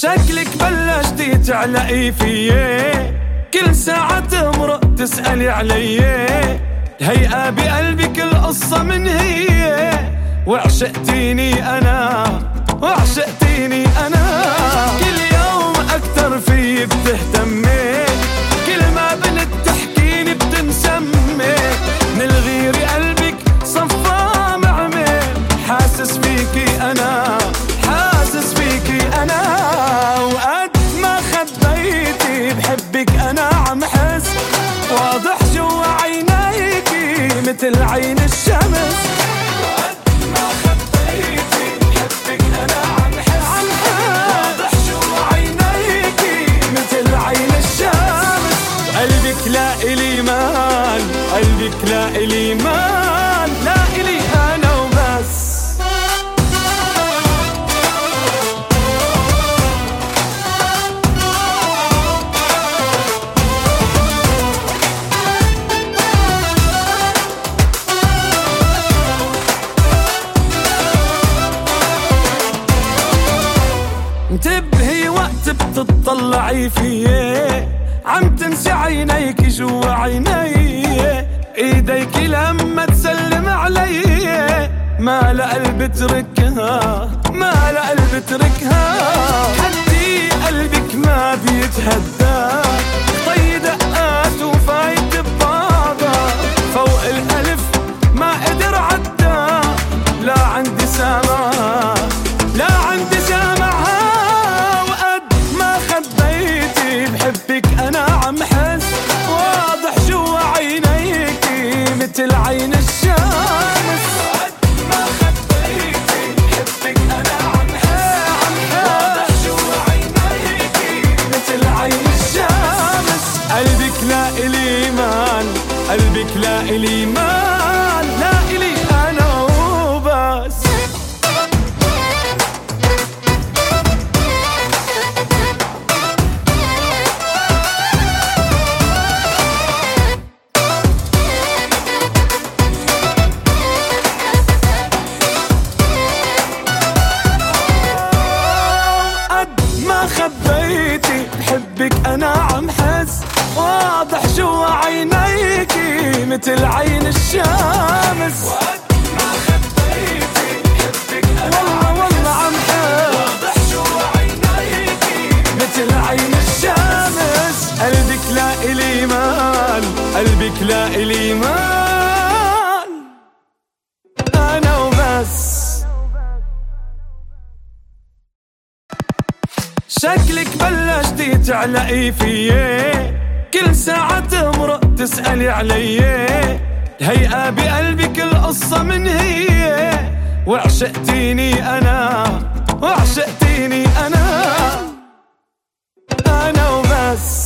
شكلك بلشتي تعلقي فيي، كل ساعة تمرق تسألي علي، الهيئة بقلبك القصة من هي، وعشقتيني أنا وعشقتيني أنا، كل يوم أكتر في بتهتمي، كل ما بنت تحكيني بتنسمي، من الغير قلبك صفا معمي، حاسس فيكي أنا حاسس فيكي أنا، وقد ما خبيتي بحبك أنا عم حس، واضح جوا عينيكي مثل عين الشمس، وقد ما خبيتي بحبك أنا عم حس، واضح جوا عينيكي مثل عين الشمس، قلبك لا إلي مال قلبك لا إلي مال لا إلي أنا وبس. انتبهي وقت بتطلعي فيي، عم تنسي عينيك جوا عيني، ايديك لما تسلم علي، ما لقلب تركها ما لقلب تركها، حدي قلبك ما بيتهدى، طي دقات وفايت ببعضها، فوق الألف ما قدر عدى، لا عندي سامع لا عندي سامعها، وقد ما خبيتي بحبك أنا عم حس، واضح جوا عينيكي مثل عين الشمس، وقد ما خبيتي بحبك أنا عم حس، واضح جوا عينيكي مثل عين الشمس، قلبك لا إلي مال قلبك لا إلي مال لا إلي أنا وبس. خبيتي بحبك أنا عم حس، واضح جوا عينيكي مثل عين الشمس، وقد ما خبيتي بحبك أنا والله عم حس، واضح جوا عينيكي مثل عين الشمس، قلبك لا إلي مال قلبك لا إلي مال أنا وبس. شكلك بلشتي تعلقي فيي، كل ساعة تمرق تسألي علي، الهيئة بقلبك القصة من هي، وعشقتيني أنا وعشقتيني أنا وبس.